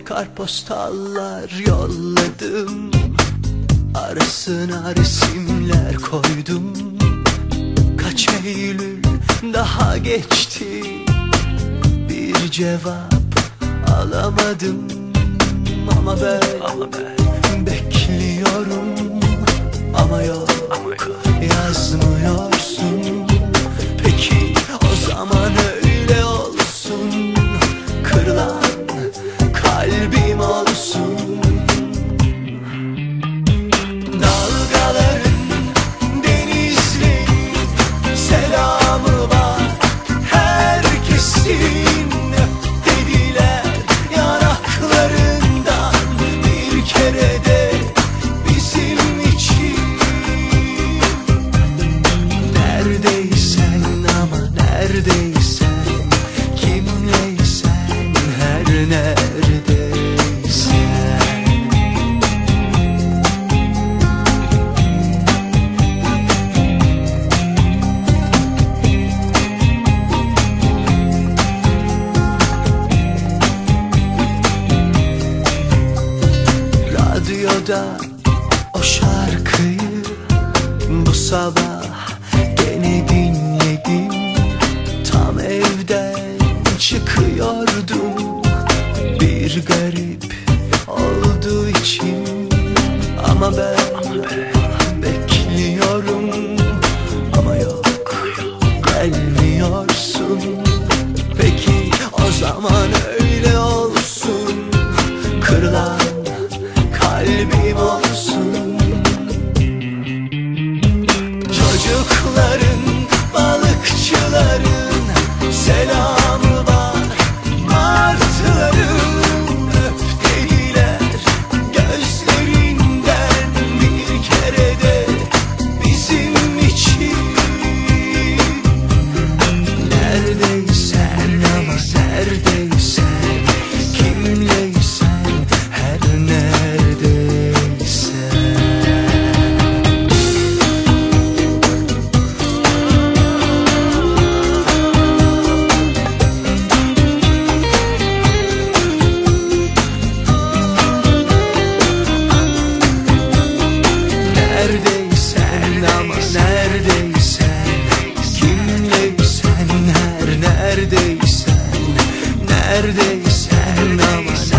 Kartpostallar yolladım, arasına resimler koydum. Kaç Eylül daha geçti, bir cevap alamadım. Ama ben bekliyorum, ama yok, yazmıyorsun. Peki o zaman öyle olsun, kırılan kalbim olsun. Dalgaların, denizlerin selamı var herkesin. Dediler yanaklarından bir kere de bizim için. Neredeysen, ama neredeysen, kimleysen, her neredeysen. Radyoda o şarkıyı bu sabah gene dinledim. Tam evden çıkıyordum, bir garip olduğu için. Ama ben bekliyorum, ama yok, gelmiyorsun. Peki o zaman öyle olsun, kırılan kalbim olsun. Çocukların, balıkçıların selamı var martıların. Öp dediler gözlerinden bir kere de bizim için. Neredeysen, ama neredeysen, kimleysen, her neredeysen. Neredeysen, ama neredeysen, kimleysen, her neredeysen. Neredeysen, ama